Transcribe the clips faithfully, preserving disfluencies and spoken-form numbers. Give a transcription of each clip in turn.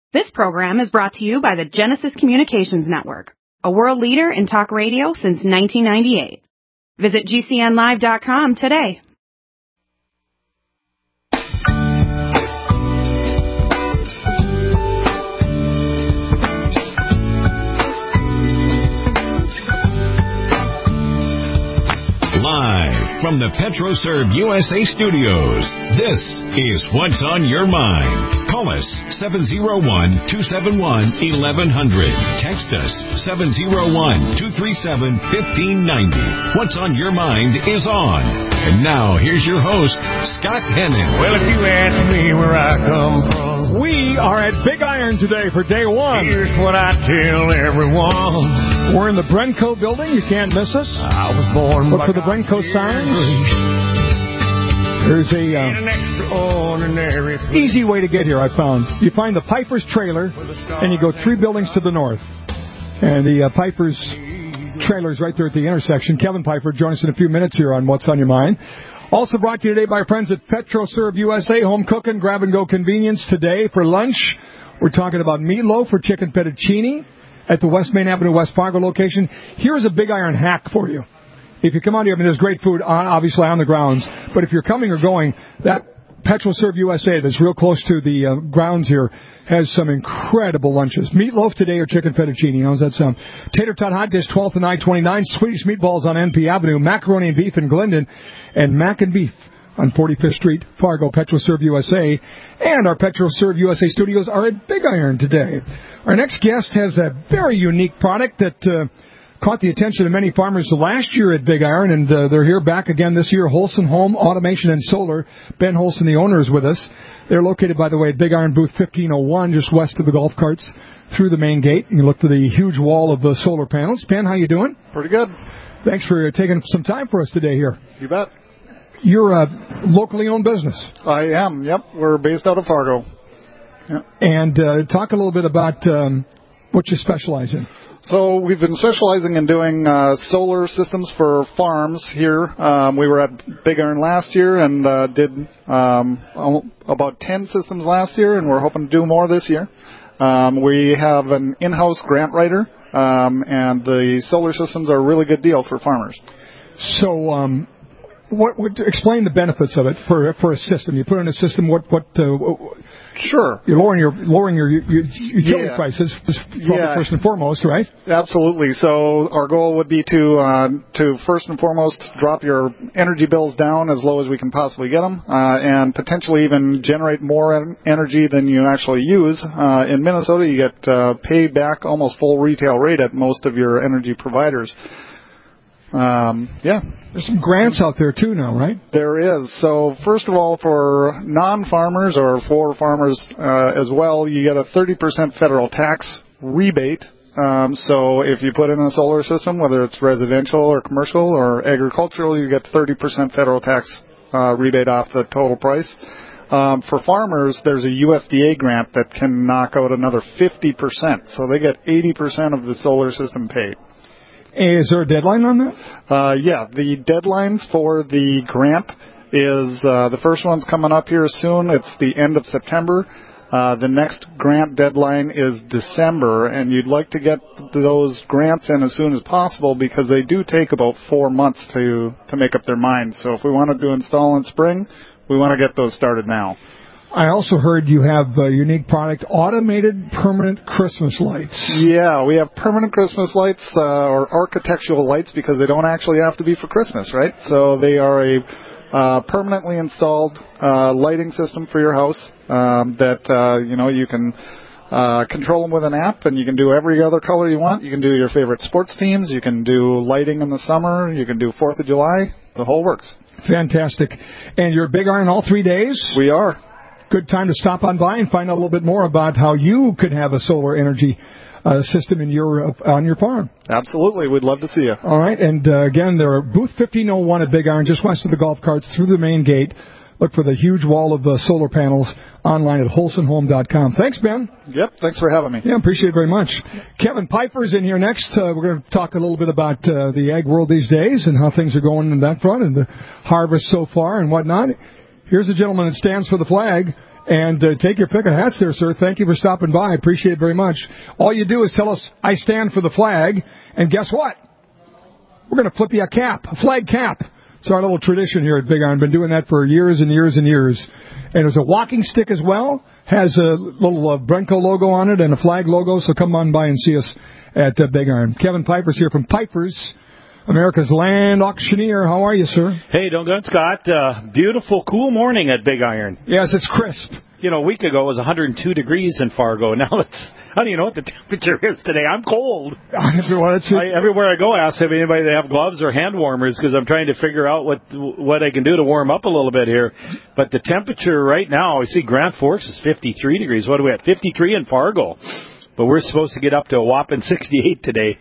This program is brought to you by the Genesis Communications Network, a world leader in talk radio since nineteen ninety-eight. Visit G C N live dot com today. Live from the PetroServe U S A studios, this is What's on Your Mind. Call us seven oh one, two seven one, eleven hundred. Text us seven oh one, two three seven, one five nine oh. What's on Your Mind is on. And now, here's your host, Scott Hennon. Well, if you ask me where I come from, we are at Big Iron today for day one. Here's what I tell everyone. We're in the Brenco building. You can't miss us. I was born Look for the Brenco signs. There's a uh, an extraordinary easy way to get here, I found. You find the Piper's trailer, and you go three buildings to the north. And the uh, Piper's trailer is right there at the intersection. Kevin Piper joins us in a few minutes here on What's on Your Mind. Also brought to you today by our friends at PetroServe U S A. Home cooking, grab-and-go convenience today for lunch. We're talking about meatloaf or chicken fettuccine at the West Main Avenue, West Fargo location. Here's a Big Iron hack for you. If you come out here, I mean, there's great food, on, obviously, on the grounds. But if you're coming or going, that PetroServe U S A that's real close to the uh, grounds here has some incredible lunches. Meatloaf today or chicken fettuccine. How's that sound? Tater tot hot dish, twelfth and I twenty-nine. Swedish meatballs on N P Avenue. Macaroni and beef in Glendon. And mac and beef on forty-fifth Street, Fargo, PetroServe U S A. And our PetroServe U S A studios are at Big Iron today. Our next guest has a very unique product that uh, caught the attention of many farmers last year at Big Iron, and uh, they're here back again this year. Holson Home Automation and Solar. Ben Holson, the owner, is with us. They're located, by the way, at Big Iron booth fifteen oh one, just west of the golf carts, through the main gate. You look to the huge wall of the solar panels. Ben, how you doing? Pretty good. Thanks for taking some time for us today here. You bet. You're a locally owned business. I am, yep. We're based out of Fargo. Yep. And uh, talk a little bit about um, what you specialize in. So we've been specializing in doing uh, solar systems for farms here. Um, we were at Big Iron last year and uh, did um, about ten systems last year, and we're hoping to do more this year. Um, we have an in-house grant writer, um, and the solar systems are a really good deal for farmers. So um, what, what explain the benefits of it for for a system. You put in a system, what... what uh, Sure. You're lowering your lowering your, your utility yeah. prices, yeah. first and foremost, right? Absolutely. So our goal would be to uh, to first and foremost drop your energy bills down as low as we can possibly get them, uh, and potentially even generate more energy than you actually use. Uh, in Minnesota, you get uh, paid back almost full retail rate at most of your energy providers. Um, yeah. There's some grants out there, too, now, right? There is. So, first of all, for non-farmers or for farmers uh, as well, you get a thirty percent federal tax rebate. Um, so, if you put in a solar system, whether it's residential or commercial or agricultural, you get thirty percent federal tax uh, rebate off the total price. Um, for farmers, there's a U S D A grant that can knock out another fifty percent. So, they get eighty percent of the solar system paid. Is there a deadline on that? Uh, yeah, the deadlines for the grant is, uh, the first one's coming up here soon. It's the end of September. Uh, the next grant deadline is December, and you'd like to get those grants in as soon as possible because they do take about four months to, to make up their minds. So if we wanted to install in spring, we want to get those started now. I also heard you have a unique product, automated permanent Christmas lights. Yeah, we have permanent Christmas lights uh, or architectural lights because they don't actually have to be for Christmas, right? So they are a uh, permanently installed uh, lighting system for your house um, that, uh, you know, you can uh, control them with an app, and you can do every other color you want. You can do your favorite sports teams. You can do lighting in the summer. You can do fourth of July. The whole works. Fantastic. And you're at Big Iron all three days? We are. Good time to stop on by and find out a little bit more about how you could have a solar energy uh, system in your uh, on your farm. Absolutely. We'd love to see you. All right. And, uh, again, they're booth fifteen oh one at Big Iron, just west of the golf carts, through the main gate. Look for the huge wall of uh, solar panels online at holson home dot com. Thanks, Ben. Yep. Thanks for having me. Yeah, appreciate it very much. Kevin Piper's in here next. Uh, we're going to talk a little bit about uh, the ag world these days and how things are going in that front and the harvest so far and whatnot. Here's a gentleman that stands for the flag And uh, take your pick of hats there, sir. Thank you for stopping by. I appreciate it very much. All you do is tell us, I stand for the flag, and guess what? We're going to flip you a cap, a flag cap. It's our little tradition here at Big Iron. Been doing that for years and years and years. And there's a walking stick as well. Has a little uh, Brenco logo on it and a flag logo, so come on by and see us at uh, Big Iron. Kevin Piper's here from Piper's, America's Land Auctioneer. How are you, sir? Hey, doing good, Scott. Uh, beautiful, cool morning at Big Iron. Yes, it's crisp. You know, a week ago it was one hundred two degrees in Fargo. Now it's, I don't even know what the temperature is today. I'm cold. well, it's, I, everywhere I go, I ask if anybody they have gloves or hand warmers because I'm trying to figure out what what I can do to warm up a little bit here. But the temperature right now, I see Grand Forks is fifty-three degrees. What are we at? fifty-three in Fargo. But we're supposed to get up to a whopping sixty-eight today.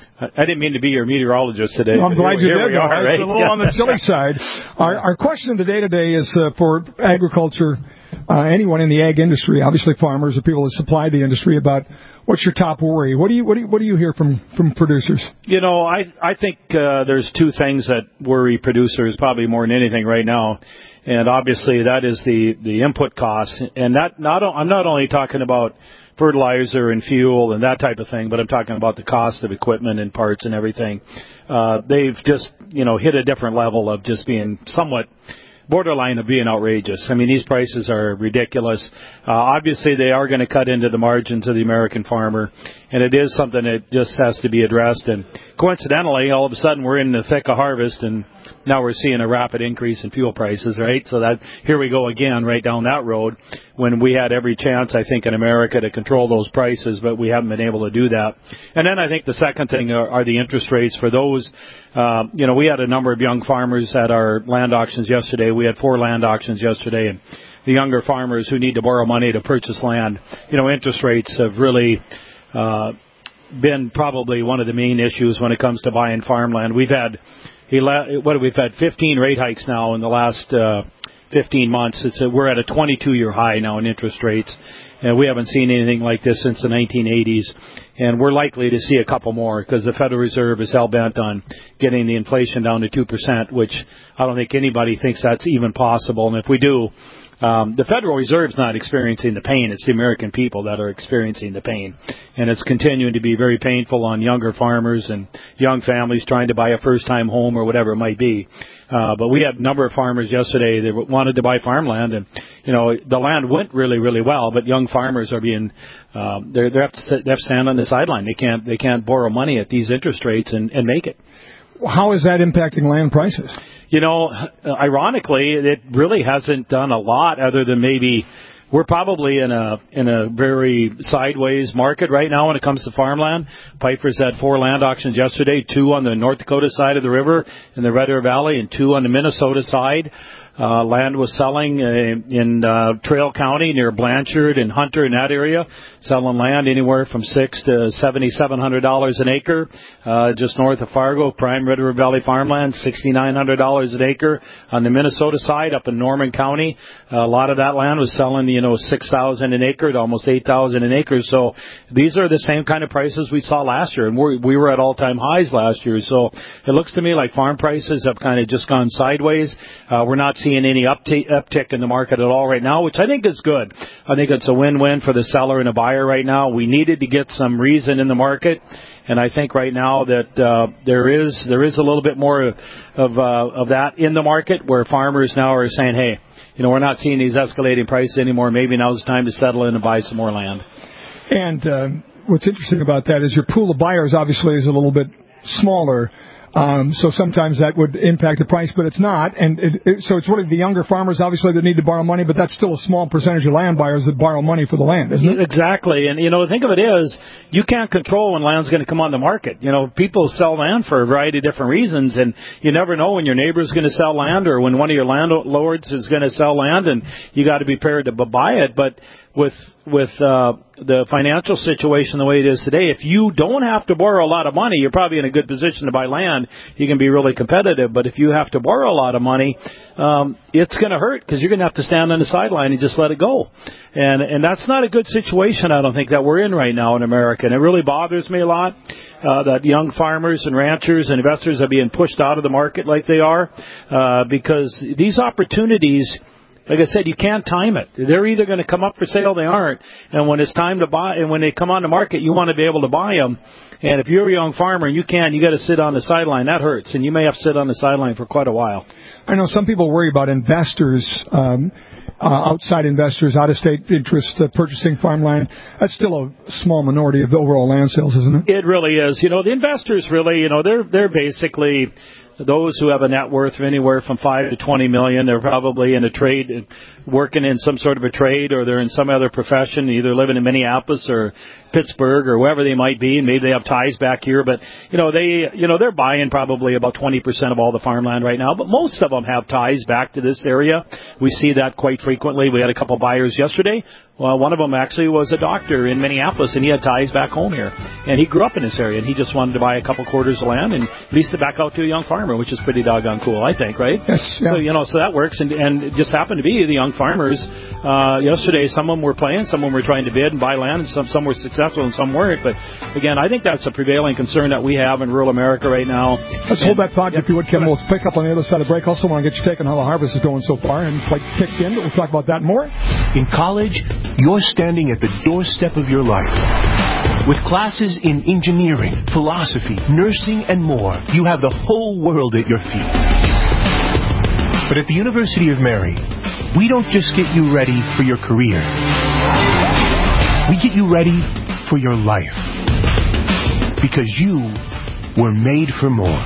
I didn't mean to be your meteorologist today. Well, I'm glad here, you did. Are, it's right? a little on the chilly side. Our, our question of the day today is uh, for agriculture, uh, anyone in the ag industry, obviously farmers or people that supply the industry, about what's your top worry? What do you what do you, what do you hear from, from producers? You know, I I think uh, there's two things that worry producers probably more than anything right now. And obviously that is the, the input costs. And that not I'm not only talking about fertilizer and fuel and that type of thing, but I'm talking about the cost of equipment and parts and everything. Uh, they've just, you know, hit a different level of just being somewhat borderline of being outrageous. I mean, these prices are ridiculous. Uh, obviously, they are going to cut into the margins of the American farmer, and it is something that just has to be addressed. And coincidentally, all of a sudden, we're in the thick of harvest, and now we're seeing a rapid increase in fuel prices, right? So that here we go again, right down that road, when we had every chance, I think, in America to control those prices, but we haven't been able to do that. And then I think the second thing are, are the interest rates for those. Uh, you know, we had a number of young farmers at our land auctions yesterday. We had four land auctions yesterday, and the younger farmers who need to borrow money to purchase land, you know, interest rates have really uh, been probably one of the main issues when it comes to buying farmland. We've had What have we had? fifteen rate hikes now in the last uh, fifteen months. It's a, we're at a twenty-two year high now in interest rates, and we haven't seen anything like this since the nineteen eighties. And we're likely to see a couple more because the Federal Reserve is hell bent on getting the inflation down to two percent, which I don't think anybody thinks that's even possible. And if we do, Um, the Federal Reserve's not experiencing the pain. It's the American people that are experiencing the pain. And it's continuing to be very painful on younger farmers and young families trying to buy a first-time home or whatever it might be. Uh, but we had a number of farmers yesterday that wanted to buy farmland, and, you know, the land went really, really well, but young farmers are being, um, they're, they have to sit, they have to stand on the sideline. They can't, they can't borrow money at these interest rates and, and make it. How is that impacting land prices? You know, ironically, it really hasn't done a lot other than maybe we're probably in a in a very sideways market right now when it comes to farmland. Piper's had four land auctions yesterday, two on the North Dakota side of the river in the Red River Valley and two on the Minnesota side. Uh, land was selling uh, in uh, Trail County near Blanchard and Hunter in that area, selling land anywhere from six to seventy-seven hundred dollars an acre. Uh, just north of Fargo, prime Red River Valley farmland, sixty-nine hundred dollars an acre. On the Minnesota side, up in Norman County, uh, a lot of that land was selling, you know, six thousand an acre to almost eight thousand an acre. So these are the same kind of prices we saw last year, and we're, we were at all-time highs last year. So it looks to me like farm prices have kind of just gone sideways. Uh, we're not seeing any uptick, uptick in the market at all right now, which I think is good. I think it's a win-win for the seller and the buyer right now. We needed to get some reason in the market, and I think right now that uh, there is there is a little bit more of of, uh, of that in the market where farmers now are saying, hey, you know, we're not seeing these escalating prices anymore. Maybe now's the time to settle in and buy some more land. And uh, what's interesting about that is your pool of buyers obviously is a little bit smaller. Um, so sometimes that would impact the price, but it's not. And it, it, so it's really the younger farmers, obviously, that need to borrow money, but that's still a small percentage of land buyers that borrow money for the land, isn't it? Exactly. And, you know, the thing of it is, you can't control when land's going to come on the market. You know, people sell land for a variety of different reasons, and you never know when your neighbor's going to sell land or when one of your landlords is going to sell land, and you got to be prepared to buy it. But with with uh, the financial situation the way it is today, if you don't have to borrow a lot of money, you're probably in a good position to buy land. You can be really competitive. But if you have to borrow a lot of money, um, it's going to hurt because you're going to have to stand on the sideline and just let it go. And and that's not a good situation, I don't think, that we're in right now in America. And it really bothers me a lot uh, that young farmers and ranchers and investors are being pushed out of the market like they are uh, because these opportunities like I said, you can't time it. They're either going to come up for sale, they aren't. And when it's time to buy, and when they come on the market, you want to be able to buy them. And if you're a young farmer and you can't, you got to sit on the sideline. That hurts, and you may have to sit on the sideline for quite a while. I know some people worry about investors, um, uh, outside investors, out-of-state interest uh, purchasing farmland. That's still a small minority of the overall land sales, isn't it? It really is. You know, the investors really, you know, they're they're basically those who have a net worth of anywhere from five to twenty million. They're probably in a trade, working in some sort of a trade, or they're in some other profession, either living in Minneapolis or Pittsburgh or wherever they might be, and maybe they have ties back here. But you know, they you know they're buying probably about twenty percent of all the farmland right now. But most of them have ties back to this area. We see that quite frequently. We had a couple buyers yesterday. Well, one of them actually was a doctor in Minneapolis, and he had ties back home here. And he grew up in this area, and he just wanted to buy a couple quarters of land and lease it back out to a young farmer, which is pretty doggone cool, I think, right? Yes. Yeah. So, you know, so that works. And, and it just happened to be the young farmers. Uh, yesterday, some of them were playing, some of them were trying to bid and buy land, and some, some were successful and some weren't. But, again, I think that's a prevailing concern that we have in rural America right now. Let's and, hold that thought, yeah, if you would, Kevin. We'll pick up on the other side of the break. Also want to get your take on how the harvest is going so far, and quite kicked in, but we'll talk about that more. In college, you're standing at the doorstep of your life. With classes in engineering, philosophy, nursing, and more, you have the whole world at your feet. But at the University of Mary, we don't just get you ready for your career. We get you ready for your life. Because you were made for more.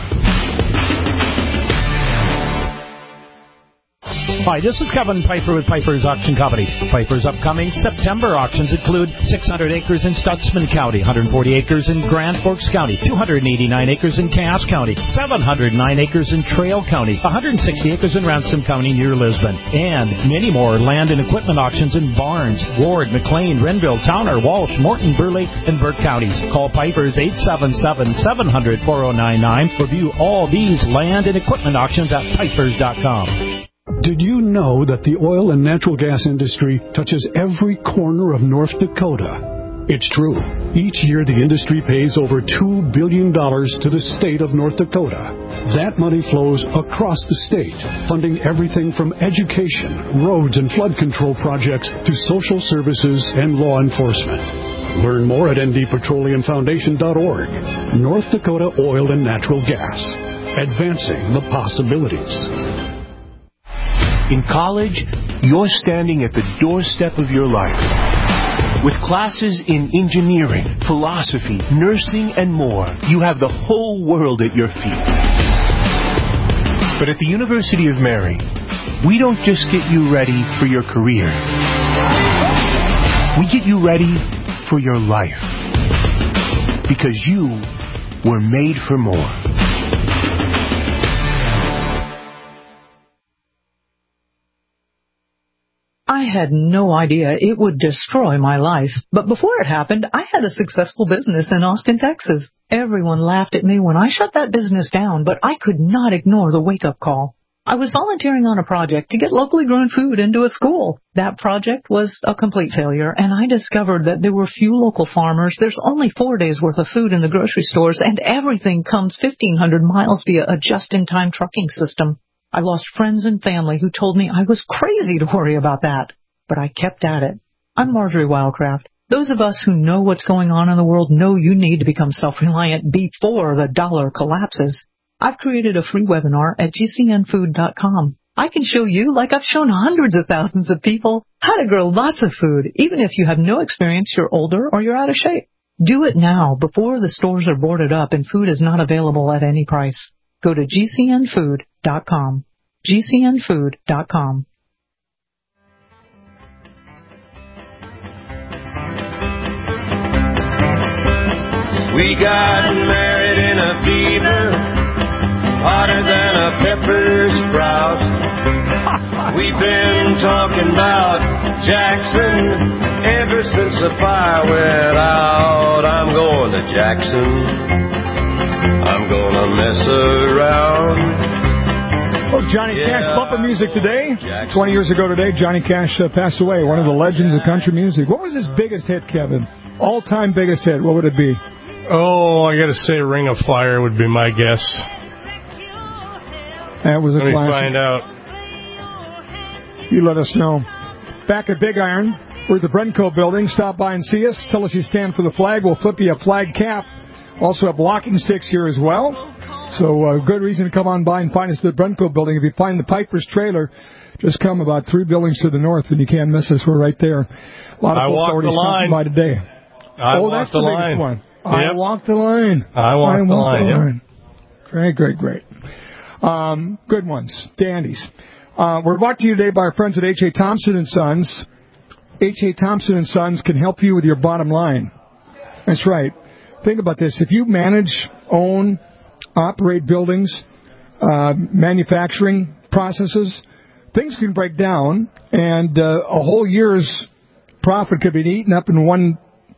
Hi, this is Kevin Piper with Piper's Auction Company. Piper's upcoming September auctions include six hundred acres in Stutsman County, one hundred forty acres in Grand Forks County, two hundred eighty-nine acres in Cass County, seven hundred nine acres in Trail County, one hundred sixty acres in Ransom County near Lisbon, and many more land and equipment auctions in Barnes, Ward, McLean, Renville, Towner, Walsh, Morton, Burleigh, and Burke counties. Call Piper's eight seven seven, seven hundred, four oh nine nine or view all these land and equipment auctions at pipers dot com. Did you know that the oil and natural gas industry touches every corner of North Dakota? It's true. Each year, the industry pays over two billion dollars to the state of North Dakota. That money flows across the state, funding everything from education, roads and flood control projects to social services and law enforcement. Learn more at N D Petroleum Foundation dot org. North Dakota Oil and Natural Gas. Advancing the possibilities. In college, you're standing at the doorstep of your life. With classes in engineering, philosophy, nursing, and more, you have the whole world at your feet. But at the University of Mary, we don't just get you ready for your career. We get you ready for your life. Because you were made for more. I had no idea it would destroy my life. But before it happened, I had a successful business in Austin, Texas. Everyone laughed at me when I shut that business down, but I could not ignore the wake-up call. I was volunteering on a project to get locally grown food into a school. That project was a complete failure, and I discovered that there were few local farmers. There's only four days' worth of food in the grocery stores, and everything comes fifteen hundred miles via a just-in-time trucking system. I lost friends and family who told me I was crazy to worry about that. But I kept at it. I'm Marjorie Wildcraft. Those of us who know what's going on in the world know you need to become self-reliant before the dollar collapses. I've created a free webinar at G C N food dot com. I can show you, like I've shown hundreds of thousands of people, how to grow lots of food, even if you have no experience, you're older, or you're out of shape. Do it now, before the stores are boarded up and food is not available at any price. Go to G C N food dot com. G C N food dot com. We got married in a fever, hotter than a pepper sprout. We've been talking about Jackson ever since the fire went out. I'm going to Jackson. I'm gonna mess around. Oh, Johnny yeah. Cash bumper music today. Jackson. twenty years ago today, Johnny Cash uh, passed away, one of the legends of country music. What was his biggest hit, Kevin? All-time biggest hit, what would it be? Oh, I got to say Ring of Fire would be my guess. That was a Let classic. me find out. you let us know. Back at Big Iron, we're at the Brenco building. Stop by and see us. Tell us you stand for the flag. We'll flip you a flag cap. Also have walking sticks here as well. So uh, good reason to come on by and find us at the Brenco building. If you find the Piper's trailer, just come about three buildings to the north and you can't miss us. We're right there. A lot of I folks already stopping by today. I oh, walked that's the, the line. one. Yep. I walked the line. I walked I the walked line. The yep. line. Great, great, great. Um, good ones. Dandies. Uh, we're brought to you today by our friends at H A. Thompson and Sons. H A. Thompson and Sons can help you with your bottom line. That's right. Think about this. If you manage, own, operate buildings, uh, manufacturing processes, things can break down, and uh, a whole year's profit could be eaten up in one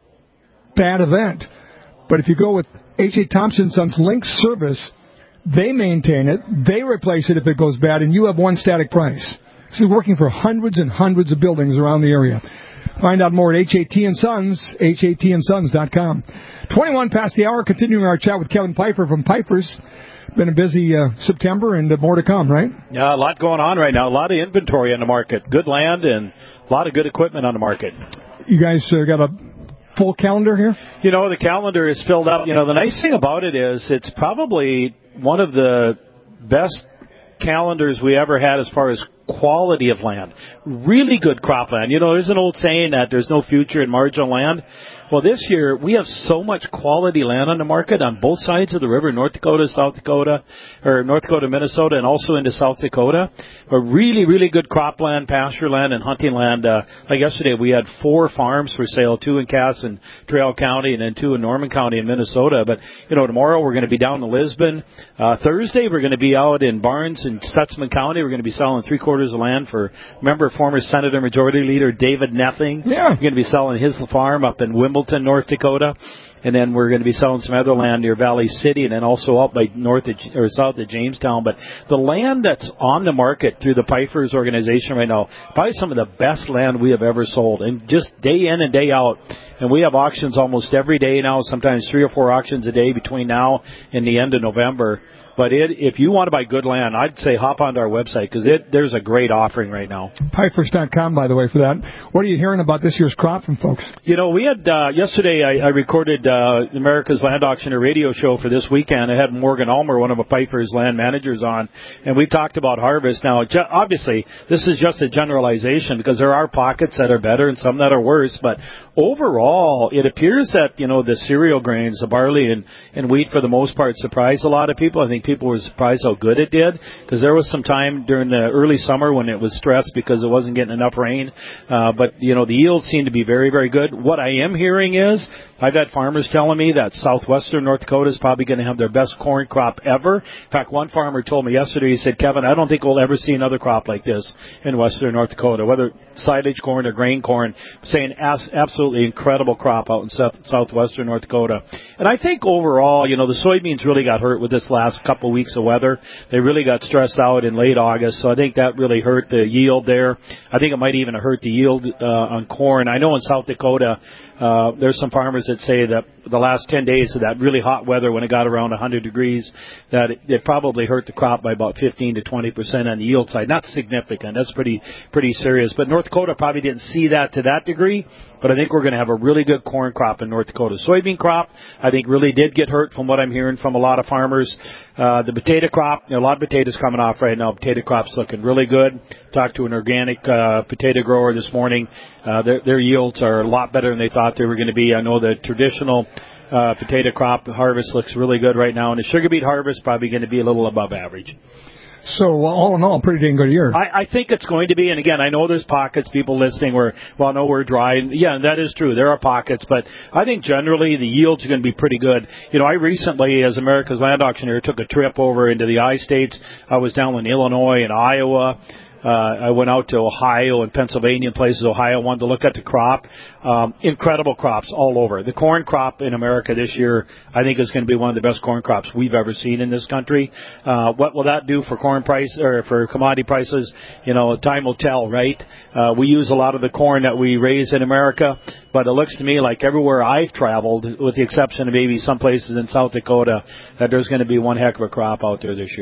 bad event. But if you go with H A. Thompson and Sons Link Service, they maintain it, they replace it if it goes bad, and you have one static price. This is working for hundreds and hundreds of buildings around the area. Find out more at H A T and Sons, H A T and Sons dot com. twenty-one past the hour, continuing our chat with Kevin Piper from Piper's. Been a busy uh, September and uh, more to come, right? Yeah, a lot going on right now. A lot of inventory on the market. Good land and a lot of good equipment on the market. You guys uh, got a full calendar here? You know, the calendar is filled up. You know, the nice thing about it is it's probably one of the best calendars we ever had as far as quality of land. Really good cropland. You know, there's an old saying that there's no future in marginal land. Well, this year, we have so much quality land on the market on both sides of the river, North Dakota, South Dakota, or North Dakota, Minnesota, and also into South Dakota. But really, really good cropland, pasture land, and hunting land. Uh, like yesterday, we had four farms for sale, two in Cass and Trail County, and then two in Norman County in Minnesota. But, you know, tomorrow we're going to be down in Lisbon. Uh, Thursday, we're going to be out in Barnes and Stutzman County. We're going to be selling three quarters of land for, remember, former Senator Majority Leader David Nething. Yeah. We're going to be selling his farm up in Wimbledon, North Dakota, and then we're going to be selling some other land near Valley City, and then also up by north of, or south of Jamestown. But the land that's on the market through the Piper's organization right now, probably some of the best land we have ever sold, and just day in and day out. And we have auctions almost every day now, sometimes three or four auctions a day between now and the end of November. But it, if you want to buy good land, I'd say hop onto our website because there's a great offering right now. Pipers dot com, by the way, for that. What are you hearing about this year's crop from folks? You know, we had, uh, yesterday I, I recorded uh, America's Land Auctioneer radio show for this weekend. I had Morgan Ulmer, one of the Piper's land managers, on, and we talked about harvest. Now, ju- obviously, this is just a generalization because there are pockets that are better and some that are worse, but overall, it appears that, you know, the cereal grains, the barley and, and wheat for the most part surprised a lot of people. I think people were surprised how good it did because there was some time during the early summer when it was stressed because it wasn't getting enough rain. Uh, but, you know, the yields seem to be very, very good. What I am hearing is I've had farmers telling me that southwestern North Dakota is probably going to have their best corn crop ever. In fact, one farmer told me yesterday, he said, Kevin, I don't think we'll ever see another crop like this in western North Dakota, whether silage corn or grain corn, saying as- absolutely incredible crop out in south- southwestern North Dakota. And I think overall, you know, the soybeans really got hurt with this last couple of weeks of weather. They really got stressed out in late August, so I think that really hurt the yield there. I think it might even hurt the yield uh, on corn. I know in South Dakota, uh, there's some farmers that say that the last ten days of that really hot weather when it got around one hundred degrees, that it, it probably hurt the crop by about fifteen to twenty percent on the yield side. Not significant. That's pretty pretty serious. But North Dakota probably didn't see that to that degree, but I think we're going to have a really good corn crop in North Dakota. Soybean crop, I think, really did get hurt from what I'm hearing from a lot of farmers. Uh, the potato crop, you know, a lot of potatoes coming off right now. Potato crop's looking really good. Talked to an organic uh, potato grower this morning. Uh, their, their yields are a lot better than they thought they were going to be. I know the traditional uh, potato crop harvest looks really good right now, and the sugar beet harvest probably going to be a little above average. So, all in all, pretty dang good year. I, I think it's going to be, and again, I know there's pockets, people listening where, well, no, we're dry. Yeah, that is true. There are pockets, but I think generally the yields are going to be pretty good. You know, I recently, as America's Land Auctioneer, took a trip over into the I-States. I was down in Illinois and Iowa. Uh, I went out to Ohio and Pennsylvania and places. Ohio, wanted to look at the crop. Um, incredible crops all over. The corn crop in America this year, I think, is going to be one of the best corn crops we've ever seen in this country. Uh, what will that do for corn price or for commodity prices? You know, time will tell, right? Uh, we use a lot of the corn that we raise in America, but it looks to me like everywhere I've traveled, with the exception of maybe some places in South Dakota, that there's going to be one heck of a crop out there this year.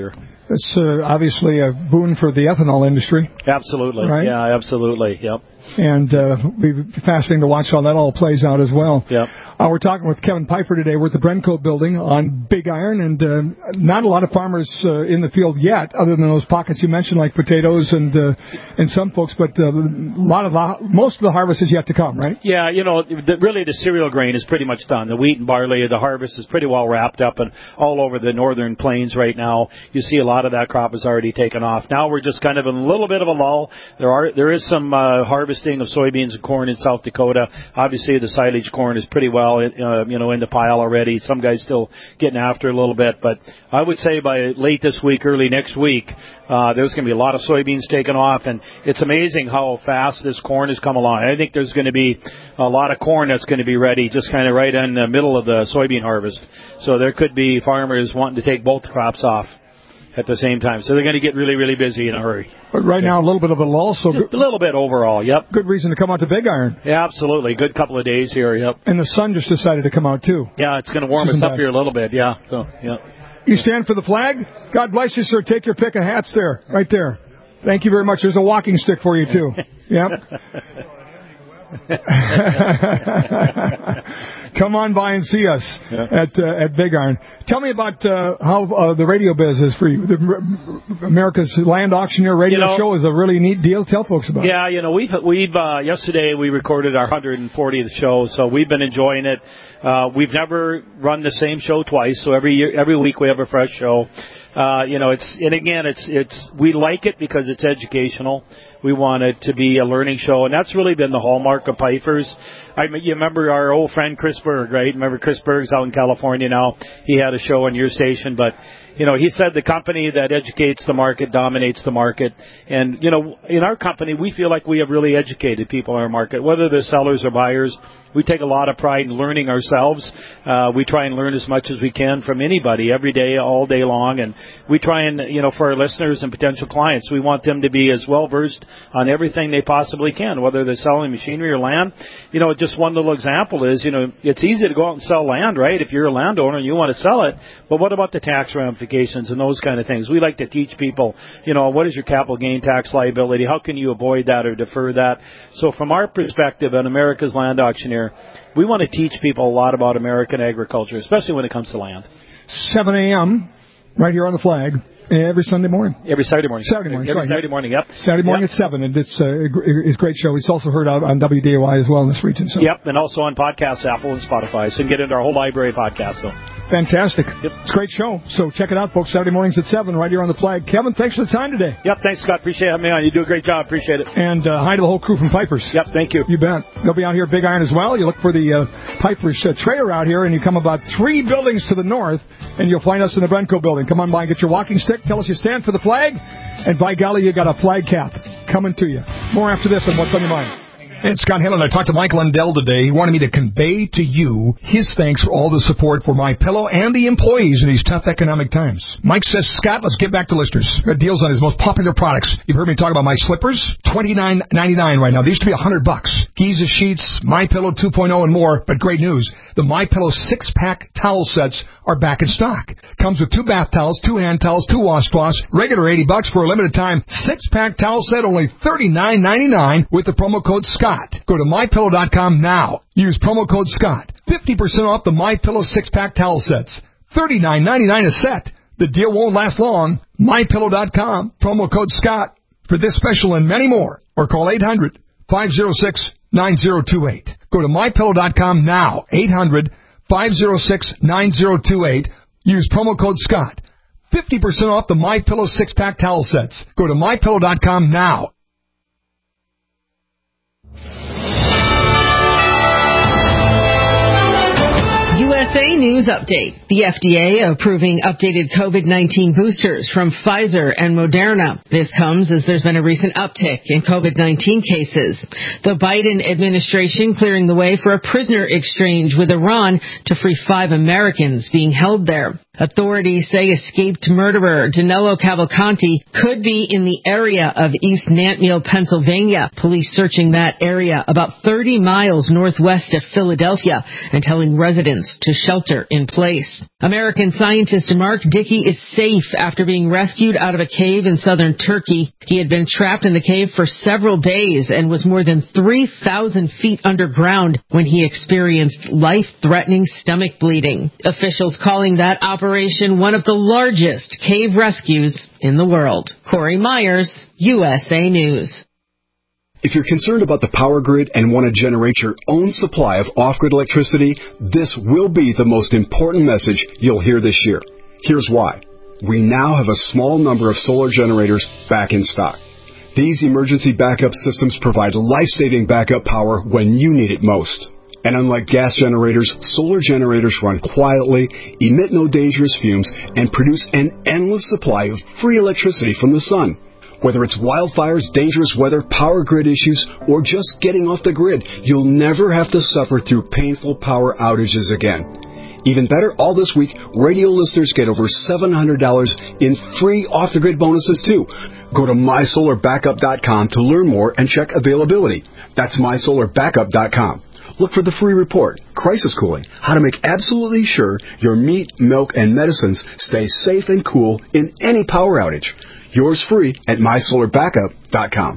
It's uh, obviously a boon for the ethanol industry. Absolutely. Right? Yeah, absolutely. Yep. And uh, it'll be fascinating to watch how that all plays out as well. Yep. Uh, we're talking with Kevin Piper today. We're at the Brenco building on Big Iron, and uh, not a lot of farmers uh, in the field yet, other than those pockets you mentioned, like potatoes and uh, and some folks. But uh, a lot of the, most of the harvest is yet to come, right? Yeah, you know, the, really the cereal grain is pretty much done. The wheat and barley, the harvest is pretty well wrapped up, and all over the northern plains right now, you see a lot of that crop is already taken off. Now we're just kind of in a little bit of a lull. There are there is some uh, harvesting of soybeans and corn in South Dakota. Obviously, the silage corn is pretty well, uh, you know, in the pile already. Some guys still getting after it a little bit, but I would say by late this week, early next week, uh, there's going to be a lot of soybeans taken off, and it's amazing how fast this corn has come along. I think there's going to be a lot of corn that's going to be ready just kind of right in the middle of the soybean harvest. So there could be farmers wanting to take both crops off at the same time. So they're going to get really, really busy in a hurry. But right now, a little bit of a lull. So a little bit overall, yep. Good reason to come out to Big Iron. Yeah, absolutely. Good couple of days here, yep. And the sun just decided to come out, too. Yeah, it's going to warm us up here a little bit, yeah. So, yeah. You stand for the flag? God bless you, sir. Take your pick of hats there, right there. Thank you very much. There's a walking stick for you, too. Yep. Come on by and see us yeah. at uh, at Big Iron. Tell me about uh, how uh, the radio biz is for you. The, America's Land Auctioneer radio you know, show is a really neat deal. Tell folks about yeah, it. Yeah, you know, we've we've uh, yesterday we recorded our one hundred fortieth show, so we've been enjoying it. Uh, we've never run the same show twice, so every year, every week we have a fresh show. Uh, you know, it's and again, it's it's we like it because it's educational. We want it to be a learning show, and that's really been the hallmark of Piper's. I mean, you remember our old friend Chris Berg, right? Remember Chris Berg's out in California now. He had a show on your station, but you know, he said the company that educates the market dominates the market. And you know, in our company, we feel like we have really educated people in our market, whether they're sellers or buyers. We take a lot of pride in learning ourselves. Uh, we try and learn as much as we can from anybody every day, all day long. And we try and, you know, for our listeners and potential clients, we want them to be as well versed on everything they possibly can, whether they're selling machinery or land. You know, just one little example is, you know, it's easy to go out and sell land, right? If you're a landowner and you want to sell it, but what about the tax ramifications and those kind of things? We like to teach people, you know, what is your capital gain tax liability? How can you avoid that or defer that? So from our perspective at America's Land Auctioneer, we want to teach people a lot about American agriculture, especially when it comes to land. seven a.m. right here on the flag. Every Sunday morning. Every Saturday morning. Saturday morning. Every sorry, Saturday yep. morning, yep. Saturday morning yep. at seven, and it's uh, it's a great show. It's also heard out on W D A Y as well in this region. So. Yep, and also on podcasts, Apple and Spotify. So you can get into our whole library of podcasts. So. Fantastic. Yep. It's a great show. So check it out, folks. Saturday mornings at seven right here on the flag. Kevin, thanks for the time today. Yep, thanks, Scott. Appreciate having me on. You do a great job. Appreciate it. And uh, hi to the whole crew from Piper's. Yep, thank you. You bet. They'll be out here at Big Iron as well. You look for the uh, Piper's uh, trailer out here, and you come about three buildings to the north, and you'll find us in the Brenco building. Come on by and get your walking stick. Tell us you stand for the flag. And by golly, you got a flag cap coming to you. More after this on What's on Your Mind. And Scott Helen, I talked to Mike Lundell today. He wanted me to convey to you his thanks for all the support for MyPillow and the employees in these tough economic times. Mike says, Scott, let's get back to listers. Got deals on his most popular products. You've heard me talk about my slippers, twenty-nine ninety-nine right now. They used to be one hundred bucks. Giza sheets, MyPillow two point oh and more. But great news, the MyPillow six-pack towel sets are back in stock. Comes with two bath towels, two hand towels, two washcloths. Regular eighty bucks for a limited time. Six-pack towel set only thirty-nine ninety-nine with the promo code Scott. Go to my pillow dot com now. Use promo code Scott. fifty percent off the MyPillow six-pack towel sets. thirty-nine ninety-nine a set. The deal won't last long. my pillow dot com. Promo code Scott for this special and many more. Or call eight hundred five oh six nine oh two eight. Go to my pillow dot com now. eight hundred five oh six nine oh two eight. Use promo code Scott. fifty percent off the MyPillow six-pack towel sets. Go to my pillow dot com now. U S A News Update. The F D A approving updated COVID nineteen boosters from Pfizer and Moderna. This comes as there's been a recent uptick in COVID nineteen cases. The Biden administration clearing the way for a prisoner exchange with Iran to free five Americans being held there. Authorities say escaped murderer Danilo Cavalcanti could be in the area of East Nantmeal, Pennsylvania. Police searching that area about thirty miles northwest of Philadelphia and telling residents to shelter in place. American scientist Mark Dickey is safe after being rescued out of a cave in southern Turkey. He had been trapped in the cave for several days and was more than three thousand feet underground when he experienced life-threatening stomach bleeding. Officials calling that operation one of the largest cave rescues in the world. Corey Myers, U S A News. If you're concerned about the power grid and want to generate your own supply of off-grid electricity, this will be the most important message you'll hear this year. Here's why. We now have a small number of solar generators back in stock. These emergency backup systems provide life-saving backup power when you need it most. And unlike gas generators, solar generators run quietly, emit no dangerous fumes, and produce an endless supply of free electricity from the sun. Whether it's wildfires, dangerous weather, power grid issues, or just getting off the grid, you'll never have to suffer through painful power outages again. Even better, all this week, radio listeners get over seven hundred dollars in free off-the-grid bonuses, too. Go to my solar backup dot com to learn more and check availability. That's my solar backup dot com. Look for the free report, Crisis Cooling, how to make absolutely sure your meat, milk, and medicines stay safe and cool in any power outage. Yours free at my solar backup dot com.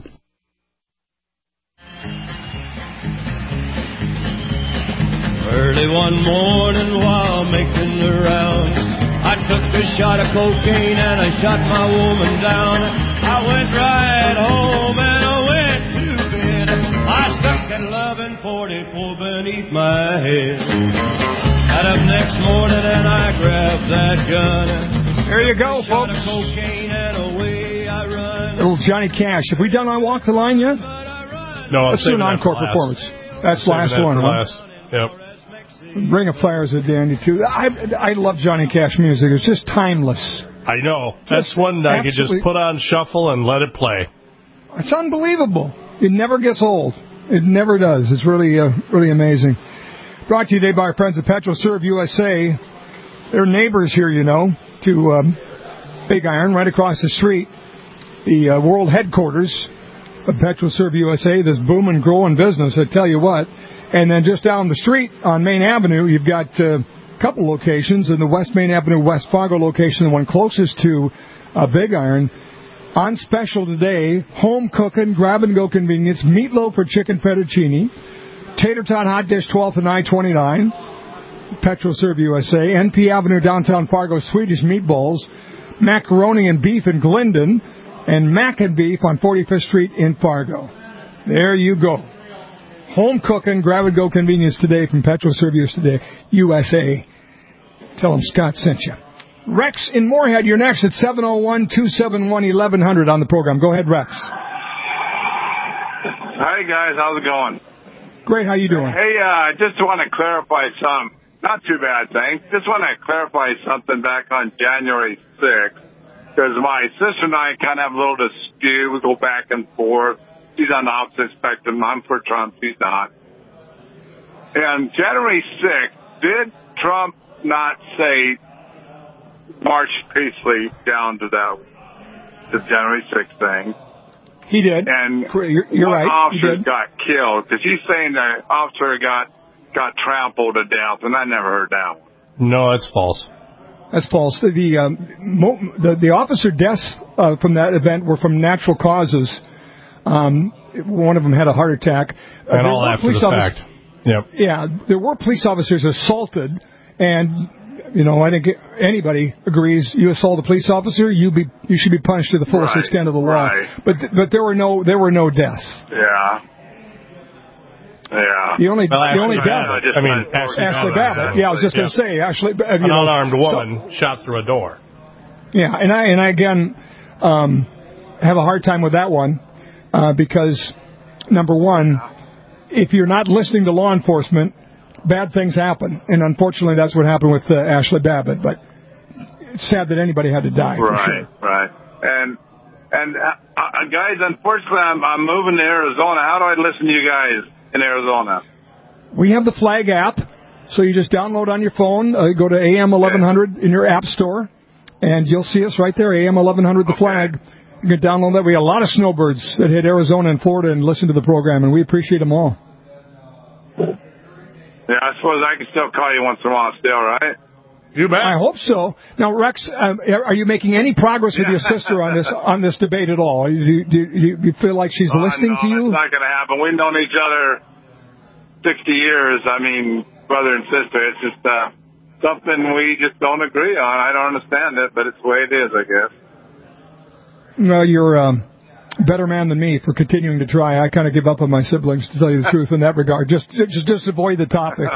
Early one morning while making the rounds, I took a shot of cocaine and I shot my woman down. I went right home and I went to bed. I stuck that eleven forty-four beneath my head. Got up next morning and I grabbed that gun. There you go, folks. Little Johnny Cash. Have we done on Walk the Line yet? No, I'm Let's do an encore performance. That's the last that one, huh? Last. Yep. Ring of Fire is a dandy, too. I I love Johnny Cash music. It's just timeless. I know. That's just one that I could just put on shuffle and let it play. It's unbelievable. It never gets old. It never does. It's really, uh, really amazing. Brought to you today by our friends at PetroServe U S A. They're neighbors here, you know, to um, Big Iron, right across the street. The uh, world headquarters of PetroServe U S A, this booming, growing business, I tell you what. And then just down the street on Main Avenue, you've got uh, a couple locations. In the West Main Avenue, West Fargo location, the one closest to uh, Big Iron. On special today, home cooking, grab-and-go convenience, meatloaf or chicken fettuccine, tater tot hot dish, twelfth and I twenty-nine, PetroServe U S A, N P Avenue, downtown Fargo, Swedish meatballs, macaroni and beef in Glendon, and mac and beef on forty-fifth Street in Fargo. There you go. Home cooking, grab-and-go convenience today from PetroServe U S A. Tell them Scott sent you. Rex in Moorhead, you're next at seven oh one, two seven one, eleven hundred on the program. Go ahead, Rex. Hi, guys. How's it going? Great. How you doing? Hey, I uh, just want to clarify some. Not too bad, thanks. Just want to clarify something back on January sixth. Because my sister and I kind of have a little dispute. We go back and forth. She's on the opposite spectrum. I'm for Trump. She's not. And January sixth, did Trump not say march peacefully down to that the January sixth thing? He did. And you're, you're one right. officer got killed because he's saying the officer got got trampled to death, and I never heard that one. No, that's false. That's false. The the um, the, the officer deaths uh, from that event were from natural causes. Um, one of them had a heart attack. Uh, and all after the fact. Yep. Yeah, there were police officers assaulted, and you know I think anybody agrees. You assault a police officer, you be you should be punished to the fullest right, extent of the law. Right. But but there were no there were no deaths. Yeah. Yeah. The only well, the only death. I mean, Ashley, Ashley Babbitt. Babbitt. Yeah, I was just going to say Ashley. Uh, An know, unarmed woman so, shot through a door. Yeah, and I and I again um, have a hard time with that one uh, because number one, if you're not listening to law enforcement, bad things happen, and unfortunately, that's what happened with uh, Ashley Babbitt. But it's sad that anybody had to die. Right, for sure. right, and and uh, uh, guys, unfortunately, I'm, I'm moving to Arizona. How do I listen to you guys in Arizona? We have the Flag app, so you just download on your phone, uh, go to A M eleven hundred in your app store, and you'll see us right there, A M eleven hundred, the okay. Flag. You can download that. We got a lot of snowbirds that hit Arizona and Florida and listen to the program, and we appreciate them all. Yeah, I suppose I can still call you once in a while still, right? You bet. I hope so. Now, Rex, um, are you making any progress with your sister on this on this debate at all? Do you, do you, do you feel like she's uh, listening no, to you? It's not going to happen. We've known each other sixty years. I mean, brother and sister. It's just uh, something we just don't agree on. I don't understand it, but it's the way it is, I guess. No, you're um, a better man than me for continuing to try. I kind of give up on my siblings, to tell you the truth, in that regard. Just just, just avoid the topic.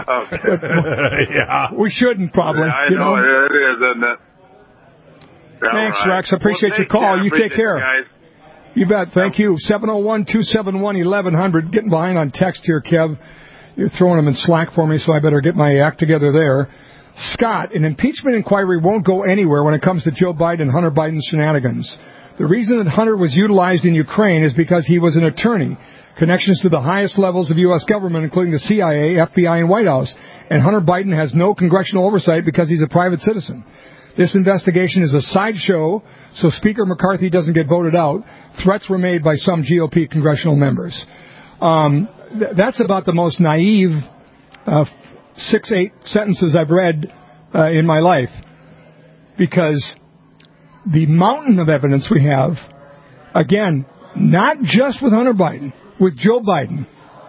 Yeah. We shouldn't, probably. Yeah, I you know, know it is, isn't it? Yeah, Thanks, right. Rex. I appreciate well, your call. Care. You take care. You, guys. You bet. Thank you. seven oh one, two seven one, eleven hundred. Getting behind on text here, Kev. You're throwing them in slack for me, so I better get my act together there. Scott, an impeachment inquiry won't go anywhere when it comes to Joe Biden and Hunter Biden's shenanigans. The reason that Hunter was utilized in Ukraine is because he was an attorney. Connections to the highest levels of U S government, including the C I A, F B I, and White House. And Hunter Biden has no congressional oversight because he's a private citizen. This investigation is a sideshow, so Speaker McCarthy doesn't get voted out. Threats were made by some G O P congressional members. Um, th- that's about the most naive uh, six, eight sentences I've read uh, in my life. Because the mountain of evidence we have, again, not just with Hunter Biden, with Joe Biden,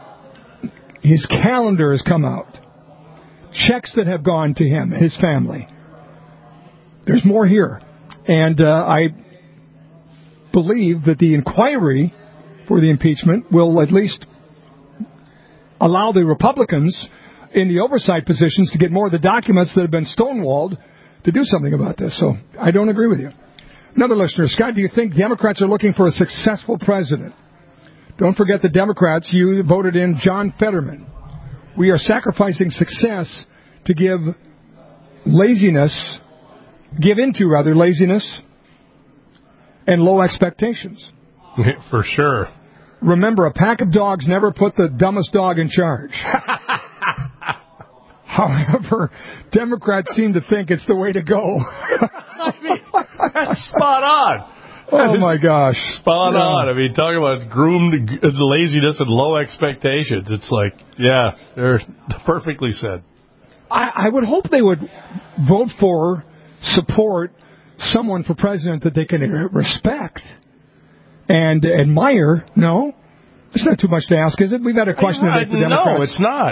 his calendar has come out. Checks that have gone to him, his family. There's more here. And uh, I believe that the inquiry for the impeachment will at least allow the Republicans in the oversight positions to get more of the documents that have been stonewalled to do something about this. So I don't agree with you. Another listener, Scott, do you think Democrats are looking for a successful president? Don't forget the Democrats, you voted in John Fetterman. We are sacrificing success to give laziness, give into, rather, laziness and low expectations. For sure. Remember, a pack of dogs never put the dumbest dog in charge. However, Democrats seem to think it's the way to go. I mean, that's spot on. Oh, my gosh. Spot yeah. on. I mean, talking about groomed laziness and low expectations. It's like, yeah, they're perfectly said. I, I would hope they would vote for, support someone for president that they can respect and admire. No? It's not too much to ask, is it? We've had a question I, about the Democrats. No, it's not.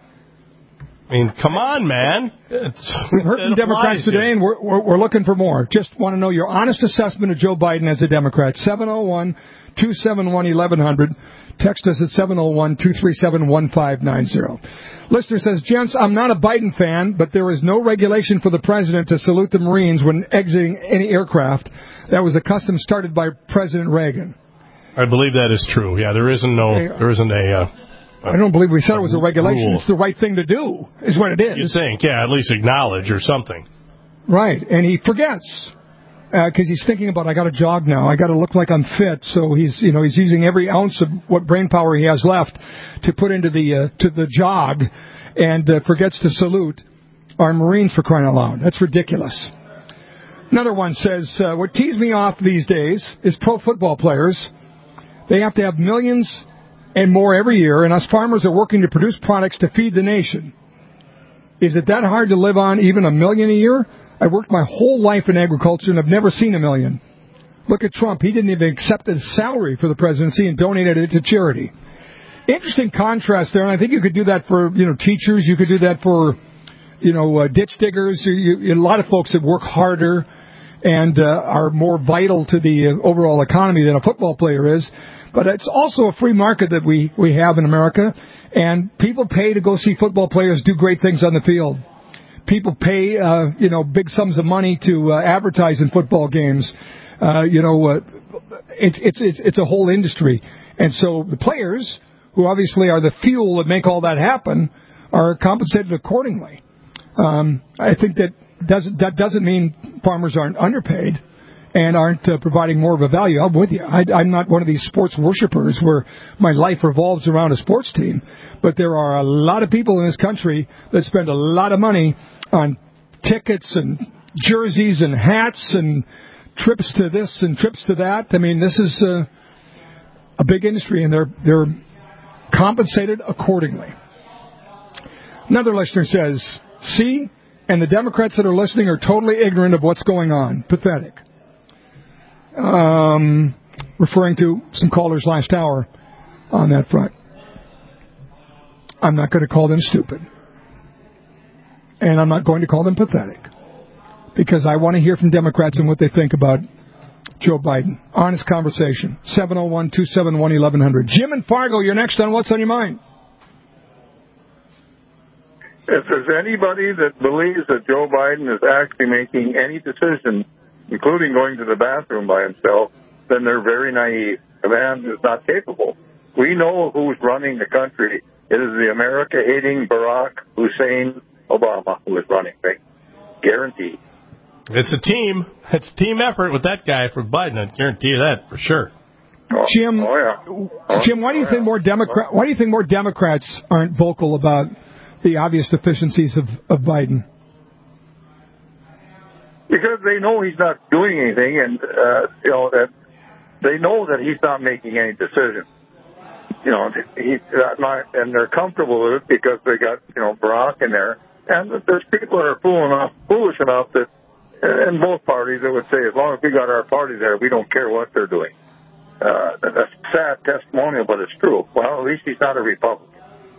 I mean, come on, man. It's, We've heard from Democrats today, and we're, we're, we're looking for more. Just want to know your honest assessment of Joe Biden as a Democrat. seven oh one, two seven one, eleven hundred. Text us at seven oh one, two three seven, one five nine zero. Listener says, gents, I'm not a Biden fan, but there is no regulation for the president to salute the Marines when exiting any aircraft. That was a custom started by President Reagan. I believe that is true. Yeah, there isn't no, there isn't a... Uh, I don't believe we said it was a regulation. Rule. It's the right thing to do, is what it is. You think, yeah, at least acknowledge or something. Right, and he forgets because uh, he's thinking about, I got to jog now, I got to look like I'm fit. So he's, you know, he's using every ounce of what brain power he has left to put into the uh, to the jog, and uh, forgets to salute our Marines, for crying out loud. That's ridiculous. Another one says, uh, what teases me off these days is pro football players. They have to have millions and more every year, and us farmers are working to produce products to feed the nation. Is it that hard to live on even a million a year? I worked my whole life in agriculture and I've never seen a million. Look at Trump. He didn't even accept a salary for the presidency and donated it to charity. Interesting contrast there, and I think you could do that for, you know, teachers. You could do that for, you know, uh, ditch diggers. You, you, a lot of folks that work harder and uh, are more vital to the uh, overall economy than a football player is. But it's also a free market that we, we have in America, and people pay to go see football players do great things on the field. People pay, uh, you know, big sums of money to uh, advertise in football games. Uh, you know, uh, it's it's it's it's a whole industry, and so the players, who obviously are the fuel that make all that happen, are compensated accordingly. Um, I think that doesn't that doesn't mean farmers aren't underpaid and aren't uh, providing more of a value. I'm with you. I, I'm not one of these sports worshipers where my life revolves around a sports team. But there are a lot of people in this country that spend a lot of money on tickets and jerseys and hats and trips to this and trips to that. I mean, this is uh, a big industry, and they're they're compensated accordingly. Another listener says, see, and the Democrats that are listening are totally ignorant of what's going on. Pathetic. Um, referring to some callers last hour on that front. I'm not going to call them stupid. And I'm not going to call them pathetic. Because I want to hear from Democrats and what they think about Joe Biden. Honest conversation. seven oh one, two seven one, eleven hundred. Jim in Fargo, you're next on What's on Your Mind. If there's anybody that believes that Joe Biden is actually making any decision, including going to the bathroom by himself, then they're very naive. The man is not capable. We know who's running the country. It is the America-hating Barack Hussein Obama who is running things. Guaranteed. It's a team. It's a team effort with that guy for Biden. I guarantee you that for sure. Oh, Jim, oh, yeah. oh, Jim, why do you oh, think yeah. more Democrat? Why do you think more Democrats aren't vocal about the obvious deficiencies of, of Biden? Because they know he's not doing anything, and uh, you know that they know that he's not making any decisions. You know, he's not, and they're comfortable with it because they got you know Barack in there, and there's people that are fool enough, foolish enough that in both parties that would say, as long as we got our party there, we don't care what they're doing. Uh, that's sad testimonial, but it's true. Well, at least he's not a Republican.